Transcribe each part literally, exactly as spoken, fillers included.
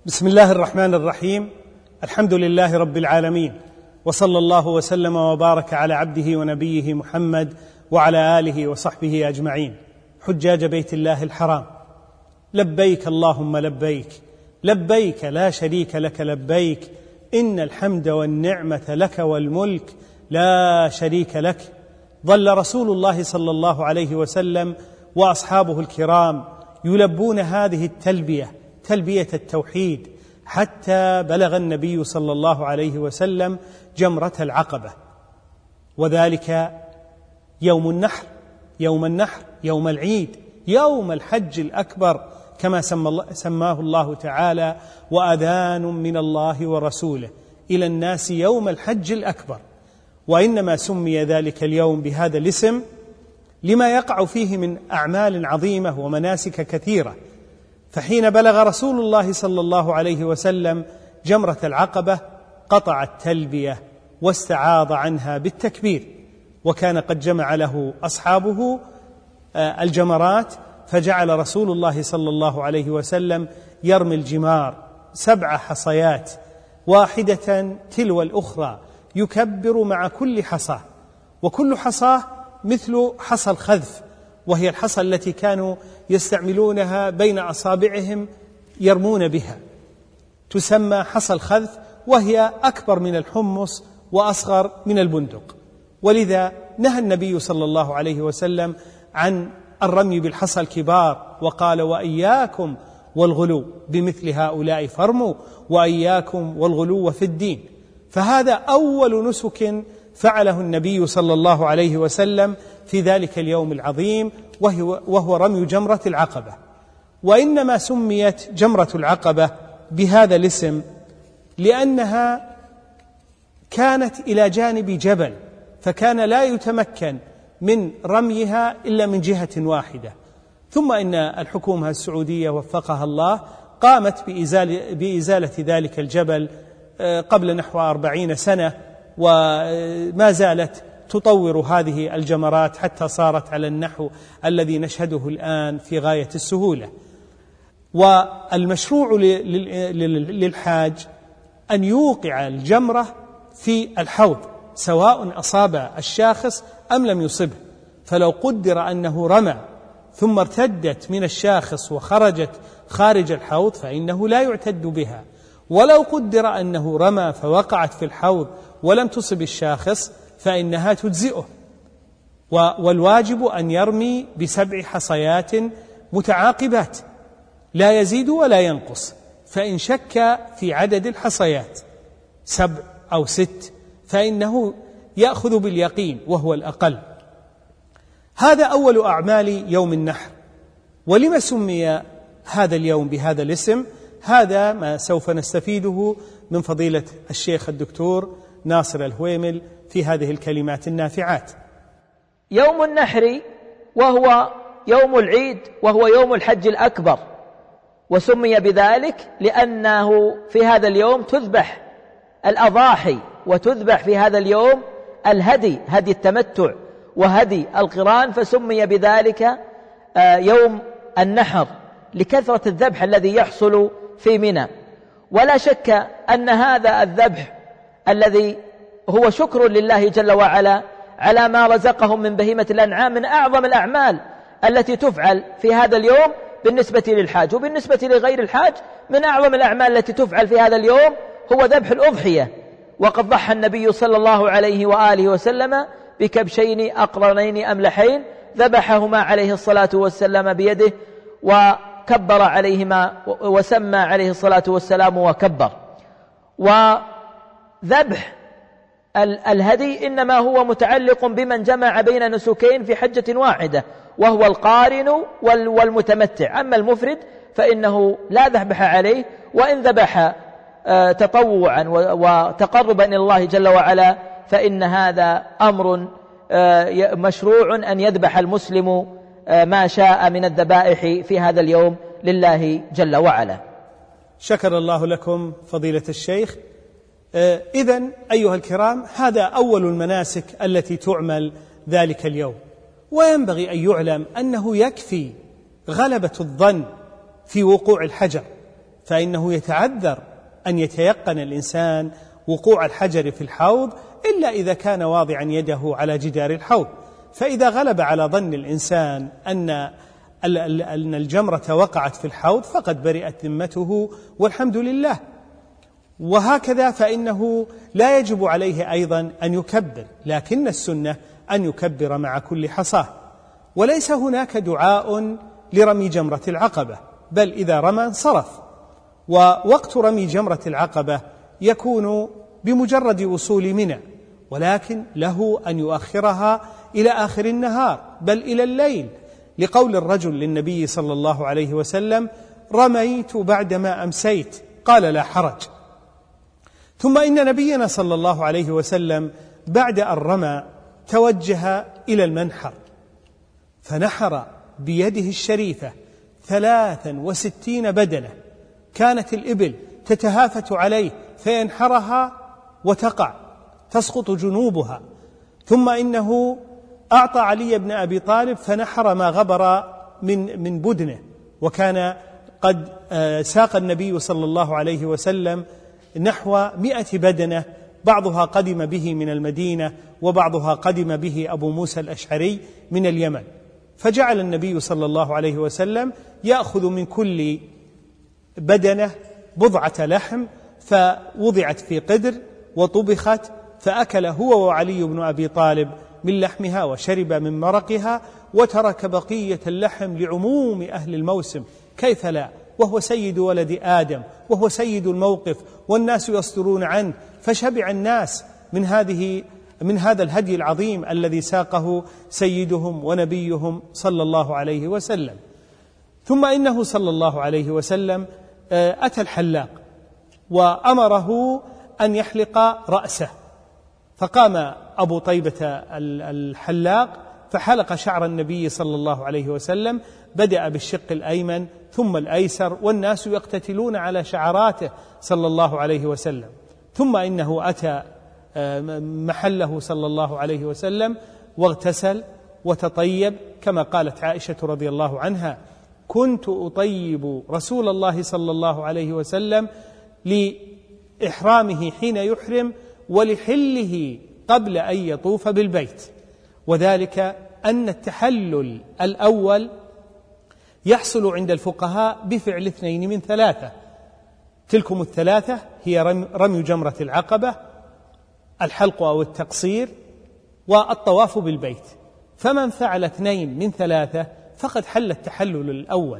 بسم الله الرحمن الرحيم. الحمد لله رب العالمين، وصلى الله وسلم وبارك على عبده ونبيه محمد وعلى آله وصحبه أجمعين. حجاج بيت الله الحرام، لبيك اللهم لبيك، لبيك لا شريك لك لبيك، إن الحمد والنعمة لك والملك لا شريك لك. ظل رسول الله صلى الله عليه وسلم وأصحابه الكرام يلبون هذه التلبية، تلبية التوحيد، حتى بلغ النبي صلى الله عليه وسلم جمرة العقبة، وذلك يوم النحر، يوم النحر يوم العيد، يوم الحج الأكبر كما سماه الله تعالى: وأذان من الله ورسوله إلى الناس يوم الحج الأكبر. وإنما سمي ذلك اليوم بهذا الاسم لما يقع فيه من أعمال عظيمة ومناسك كثيرة. فحين بلغ رسول الله صلى الله عليه وسلم جمرة العقبة قطع التلبية واستعاض عنها بالتكبير، وكان قد جمع له أصحابه الجمرات، فجعل رسول الله صلى الله عليه وسلم يرمي الجمار سبع حصيات واحدة تلو الأخرى، يكبر مع كل حصاة، وكل حصاة مثل حصى الخذف، وهي الحصى التي كانوا يستعملونها بين أصابعهم يرمون بها، تسمى حصى الخذف، وهي أكبر من الحمص وأصغر من البندق. ولذا نهى النبي صلى الله عليه وسلم عن الرمي بالحصى الكبار، وقال: وإياكم والغلو بمثل هؤلاء فارموا، وإياكم والغلو في الدين. فهذا أول نسك فعله النبي صلى الله عليه وسلم في ذلك اليوم العظيم، وهو, وهو رمي جمرة العقبة. وإنما سميت جمرة العقبة بهذا الاسم لأنها كانت إلى جانب جبل، فكان لا يتمكن من رميها إلا من جهة واحدة. ثم إن الحكومة السعودية وفقها الله قامت بإزالة, بإزالة ذلك الجبل قبل نحو أربعين سنة، وما زالت تطور هذه الجمرات حتى صارت على النحو الذي نشهده الآن في غاية السهولة. والمشروع للحاج أن يوقع الجمرة في الحوض، سواء أصاب الشاخص أم لم يصبه. فلو قدر أنه رمى ثم ارتدت من الشاخص وخرجت خارج الحوض فإنه لا يعتد بها، ولو قدر أنه رمى فوقعت في الحوض ولم تصب الشاخص فإنها تجزئه. والواجب أن يرمي بسبع حصيات متعاقبات لا يزيد ولا ينقص، فإن شك في عدد الحصيات سبع أو ست فإنه يأخذ باليقين وهو الأقل. هذا أول أعمال يوم النحر. ولما سمي هذا اليوم بهذا الاسم؟ هذا ما سوف نستفيده من فضيلة الشيخ الدكتور ناصر الهويمل في هذه الكلمات النافعات. يوم النحر وهو يوم العيد، وهو يوم الحج الأكبر، وسمي بذلك لأنه في هذا اليوم تذبح الأضاحي، وتذبح في هذا اليوم الهدي، هدي التمتع وهدي القران، فسمي بذلك يوم النحر لكثرة الذبح الذي يحصل في منى. ولا شك أن هذا الذبح الذي هو شكر لله جل وعلا على ما رزقهم من بهيمة الأنعام من أعظم الأعمال التي تفعل في هذا اليوم بالنسبة للحاج، وبالنسبة لغير الحاج من أعظم الأعمال التي تفعل في هذا اليوم هو ذبح الأضحية. وقد ضحى النبي صلى الله عليه وآله وسلم بكبشين أقرنين أملحين ذبحهما عليه الصلاة والسلام بيده، وكبر عليهما وسمى عليه الصلاة والسلام وكبر. وذبح الهدي إنما هو متعلق بمن جمع بين نسكين في حجة واحدة، وهو القارن والمتمتع. أما المفرد فإنه لا ذبح عليه، وإن ذبح تطوعا وتقربا إلى الله جل وعلا فإن هذا أمر مشروع أن يذبح المسلم ما شاء من الذبائح في هذا اليوم لله جل وعلا. شكر الله لكم فضيلة الشيخ. إذن أيها الكرام، هذا أول المناسك التي تعمل ذلك اليوم. وينبغي أن يعلم أنه يكفي غلبة الظن في وقوع الحجر، فإنه يتعذر أن يتيقن الإنسان وقوع الحجر في الحوض إلا إذا كان واضعا يده على جدار الحوض، فإذا غلب على ظن الإنسان أن أن الجمرة وقعت في الحوض فقد برئت ذمته والحمد لله. وهكذا فإنه لا يجب عليه أيضا أن يكبر، لكن السنة أن يكبر مع كل حصاة. وليس هناك دعاء لرمي جمرة العقبة، بل إذا رمى انصرف. ووقت رمي جمرة العقبة يكون بمجرد وصول منى، ولكن له أن يؤخرها إلى آخر النهار بل إلى الليل، لقول الرجل للنبي صلى الله عليه وسلم: رميت بعدما أمسيت، قال: لا حرج. ثم إن نبينا صلى الله عليه وسلم بعد أن رمى توجه إلى المنحر، فنحر بيده الشريفة ثلاثا وستين بدنة، كانت الإبل تتهافت عليه فينحرها وتقع تسقط جنوبها. ثم إنه أعطى علي بن أبي طالب فنحر ما غبر من من بدنه، وكان قد ساق النبي صلى الله عليه وسلم نحو مئة بدنة، بعضها قدم به من المدينة وبعضها قدم به أبو موسى الأشعري من اليمن. فجعل النبي صلى الله عليه وسلم يأخذ من كل بدنة بضعة لحم، فوضعت في قدر وطبخت، فأكل هو وعلي بن أبي طالب من لحمها وشرب من مرقها، وترك بقية اللحم لعموم أهل الموسم، كيف لا، وهو سيد ولد آدم وهو سيد الموقف والناس يصدرون عنه، فشبع الناس من هذه من هذا الهدي العظيم الذي ساقه سيدهم ونبيهم صلى الله عليه وسلم. ثم إنه صلى الله عليه وسلم أتى الحلاق وأمره أن يحلق رأسه، فقام أبو طيبة الحلاق فحلق شعر النبي صلى الله عليه وسلم، بدأ بالشق الأيمن ثم الأيسر، والناس يقتتلون على شعراته صلى الله عليه وسلم. ثم إنه أتى محله صلى الله عليه وسلم واغتسل وتطيب، كما قالت عائشة رضي الله عنها: كنت أطيب رسول الله صلى الله عليه وسلم لإحرامه حين يحرم ولحله قبل أن يطوف بالبيت. وذلك أن التحلل الأول يحصل عند الفقهاء بفعل اثنين من ثلاثة، تلكم الثلاثة هي رمي جمرة العقبة، الحلق أو التقصير، والطواف بالبيت. فمن فعل اثنين من ثلاثة فقد حل التحلل الأول.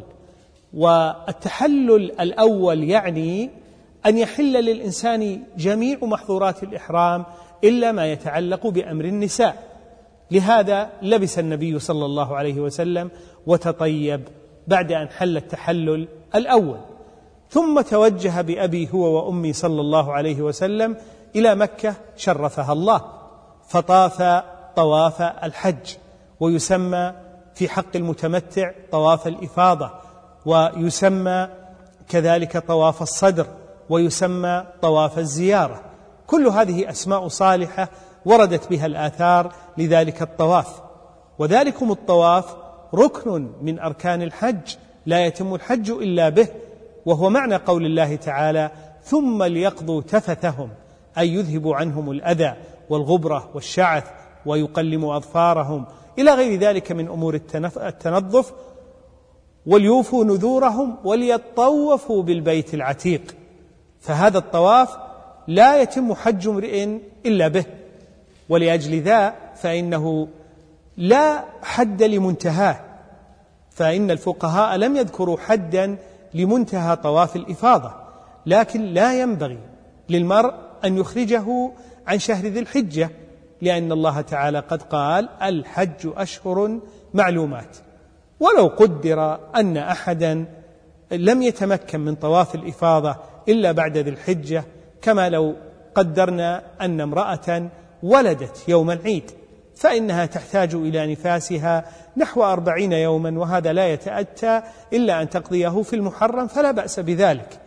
والتحلل الأول يعني أن يحل للإنسان جميع محظورات الإحرام إلا ما يتعلق بأمر النساء. لهذا لبس النبي صلى الله عليه وسلم وتطيب بعد أن حل التحلل الأول، ثم توجه بأبي هو وأمي صلى الله عليه وسلم إلى مكة شرفها الله، فطاف طواف الحج، ويسمى في حق المتمتع طواف الإفاضة، ويسمى كذلك طواف الصدر، ويسمى طواف الزيارة. كل هذه أسماء صالحة وردت بها الآثار لذلك الطواف. وذلكم الطواف ركن من أركان الحج، لا يتم الحج إلا به، وهو معنى قول الله تعالى: ثم ليقضوا تفثهم، أي يذهبوا عنهم الأذى والغبرة والشعث ويقلموا أظفارهم إلى غير ذلك من أمور التنظف، وليوفوا نذورهم وليطوفوا بالبيت العتيق. فهذا الطواف لا يتم حج امرئ إلا به، ولأجل ذا فإنه لا حد لمنتهاه، فإن الفقهاء لم يذكروا حدا لمنتهى طواف الإفاضة، لكن لا ينبغي للمرء أن يخرجه عن شهر ذي الحجة، لأن الله تعالى قد قال: الحج أشهر معلومات. ولو قدر أن أحدا لم يتمكن من طواف الإفاضة إلا بعد ذي الحجة، كما لو قدرنا أن امرأة ولدت يوم العيد، فإنها تحتاج إلى نفاسها نحو أربعين يوما، وهذا لا يتأتى إلا أن تقضيه في المحرم، فلا بأس بذلك.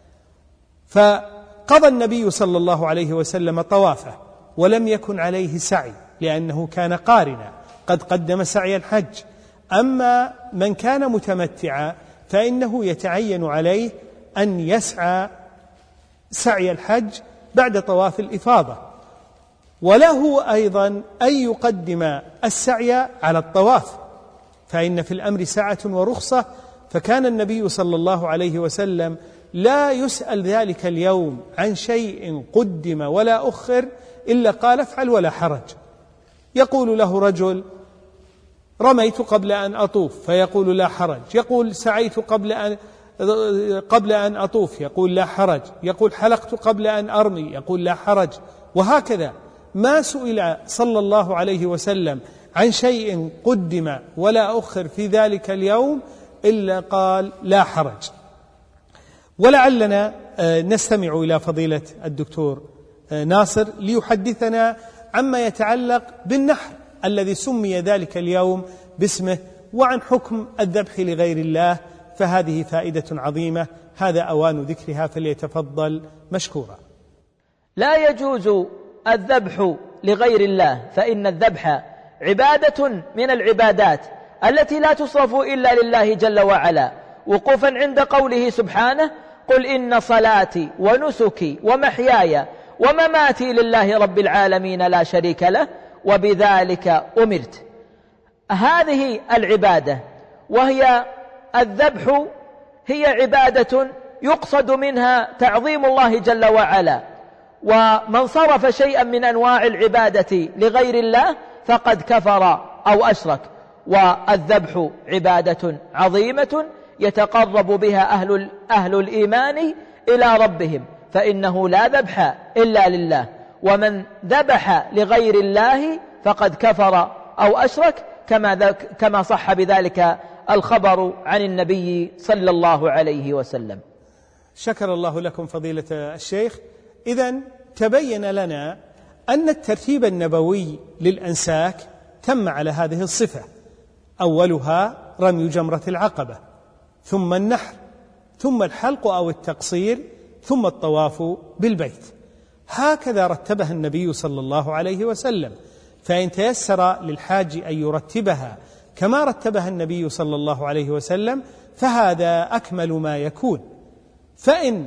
فقضى النبي صلى الله عليه وسلم طوافه ولم يكن عليه سعي، لأنه كان قارنا قد قدم سعي الحج. أما من كان متمتعا فإنه يتعين عليه أن يسعى سعي الحج بعد طواف الإفاضة، وله أيضا أن يقدم السعي على الطواف، فإن في الأمر سعة ورخصة. فكان النبي صلى الله عليه وسلم لا يسأل ذلك اليوم عن شيء قدم ولا أخر إلا قال افعل ولا حرج. يقول له رجل رميت قبل أن أطوف فيقول لا حرج، يقول سعيت قبل أن قبل أن أطوف يقول لا حرج، يقول حلقت قبل أن أرمي يقول لا حرج، وهكذا. ما سئل صلى الله عليه وسلم عن شيء قدم ولا أخر في ذلك اليوم إلا قال لا حرج. ولعلنا نستمع إلى فضيلة الدكتور ناصر ليحدثنا عما يتعلق بالنحر الذي سمي ذلك اليوم باسمه، وعن حكم الذبح لغير الله، فهذه فائدة عظيمة هذا أوان ذكرها، فليتفضل مشكورا. لا يجوز الذبح لغير الله، فإن الذبح عبادة من العبادات التي لا تصرف إلا لله جل وعلا، وقوفا عند قوله سبحانه قل إن صلاتي ونسكي ومحياي ومماتي لله رب العالمين لا شريك له وبذلك أمرت. هذه العبادة وهي الذبح هي عبادة يقصد منها تعظيم الله جل وعلا، ومن صرف شيئا من أنواع العبادة لغير الله فقد كفر أو أشرك. والذبح عبادة عظيمة يتقرب بها أهل, أهل الإيمان إلى ربهم، فإنه لا ذبح إلا لله، ومن ذبح لغير الله فقد كفر أو أشرك، كما, كما صح بذلك الخبر عن النبي صلى الله عليه وسلم. شكر الله لكم فضيلة الشيخ. إذن تبين لنا أن الترتيب النبوي للأنساك تم على هذه الصفة: أولها رمي جمرة العقبة، ثم النحر، ثم الحلق أو التقصير، ثم الطواف بالبيت. هكذا رتبها النبي صلى الله عليه وسلم، فإن تيسر للحاج أن يرتبها كما رتبها النبي صلى الله عليه وسلم فهذا أكمل ما يكون. فإن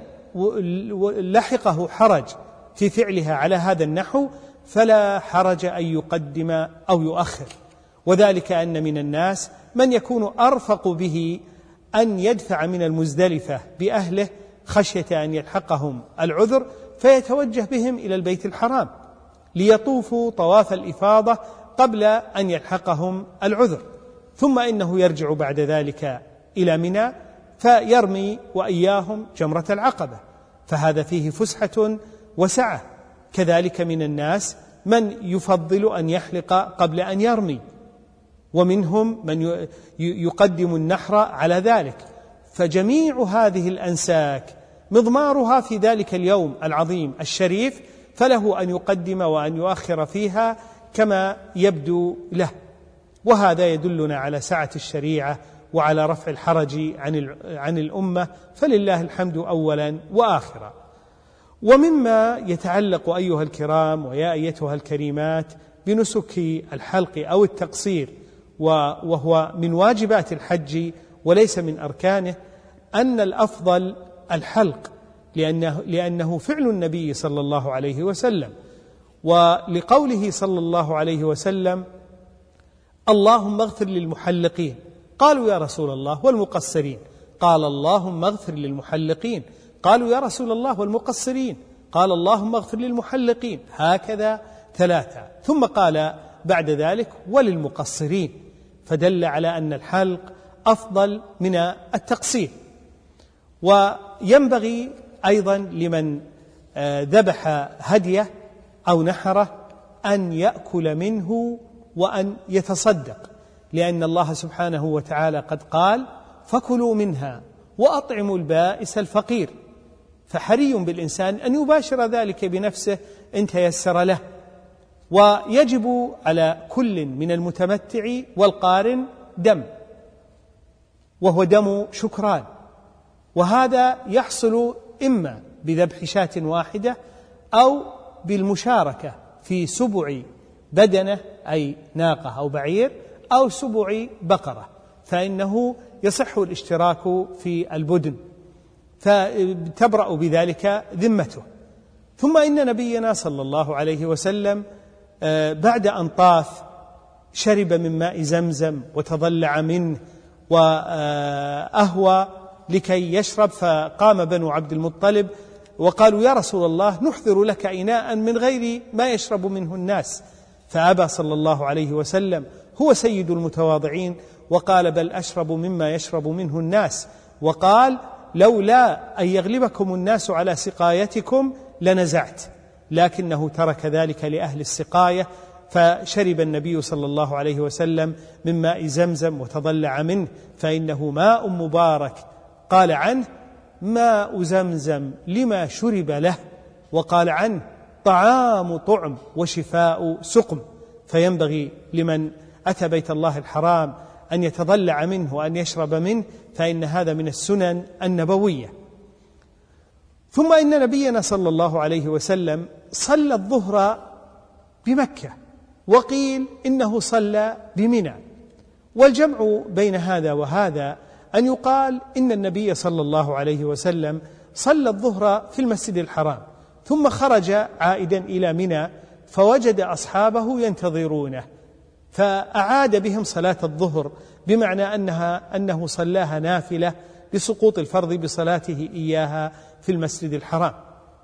لحقه حرج في فعلها على هذا النحو فلا حرج أن يقدم أو يؤخر، وذلك أن من الناس من يكون أرفق به أن يدفع من المزدلفة بأهله خشية أن يلحقهم العذر فيتوجه بهم إلى البيت الحرام ليطوفوا طواف الإفاضة قبل أن يلحقهم العذر، ثم إنه يرجع بعد ذلك إلى منى فيرمي وإياهم جمرة العقبة، فهذا فيه فسحة وسعة. كذلك من الناس من يفضل أن يحلق قبل أن يرمي، ومنهم من يقدم النحر على ذلك. فجميع هذه الأنساك مضمارها في ذلك اليوم العظيم الشريف، فله أن يقدم وأن يؤخر فيها كما يبدو له. وهذا يدلنا على سعة الشريعة وعلى رفع الحرج عن عن الأمة، فلله الحمد أولا وآخرا. ومما يتعلق أيها الكرام ويا أيتها الكريمات بنسك الحلق أو التقصير، وهو من واجبات الحج وليس من أركانه، أن الأفضل الحلق، لأنه, لأنه فعل النبي صلى الله عليه وسلم، ولقوله صلى الله عليه وسلم: اللهم اغفر للمحلقين. قالوا يا رسول الله والمقصرين؟ قال: اللهم اغفر للمحلقين. قالوا يا رسول الله والمقصرين؟ قال: اللهم اغفر للمحلقين. هكذا ثلاثة، ثم قال بعد ذلك: وللمقصرين، فدل على أن الحلق أفضل من التقصير. وينبغي أيضا لمن ذبح هديه أو نحره أن يأكل منه وأن يتصدق، لأن الله سبحانه وتعالى قد قال: فكلوا منها وأطعموا البائس الفقير. فحري بالإنسان أن يباشر ذلك بنفسه إن تيسر له. ويجب على كل من المتمتع والقارن دم، وهو دم شكران، وهذا يحصل إما بذبح شاة واحدة أو بالمشاركة في سبع بدنة أي ناقة أو بعير أو سبع بقرة، فإنه يصح الاشتراك في البدن. فتبرأ بذلك ذمته. ثم إن نبينا صلى الله عليه وسلم بعد أن طاف شرب من ماء زمزم وتضلع منه وأهوى لكي يشرب، فقام بنو عبد المطلب وقالوا: يا رسول الله، نحضر لك إناء من غير ما يشرب منه الناس. فأبى صلى الله عليه وسلم، هو سيد المتواضعين، وقال: بل أشرب مما يشرب منه الناس. وقال: لولا أن يغلبكم الناس على سقايتكم لنزعت، لكنه ترك ذلك لأهل السقاية، فشرب النبي صلى الله عليه وسلم من ماء زمزم وتضلع منه، فإنه ماء مبارك. قال عنه: ماء زمزم لما شرب له، وقال عنه: طعام طعم وشفاء سقم. فينبغي لمن أتى بيت الله الحرام أن يتضلع منه وأن يشرب منه، فإن هذا من السنن النبوية. ثم إن نبينا صلى الله عليه وسلم صلى الظهر بمكة، وقيل إنه صلى بمنى. والجمع بين هذا وهذا أن يقال إن النبي صلى الله عليه وسلم صلى الظهر في المسجد الحرام، ثم خرج عائدا إلى منى فوجد أصحابه ينتظرونه، فأعاد بهم صلاة الظهر، بمعنى أنها أنه صلاها نافلة لسقوط الفرض بصلاته إياها في المسجد الحرام.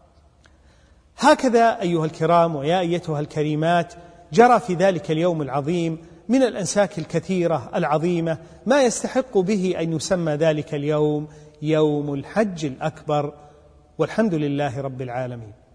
هكذا أيها الكرام ويا أيتها الكريمات جرى في ذلك اليوم العظيم من الأنساك الكثيرة العظيمة ما يستحق به أن يسمى ذلك اليوم يوم الحج الأكبر، والحمد لله رب العالمين.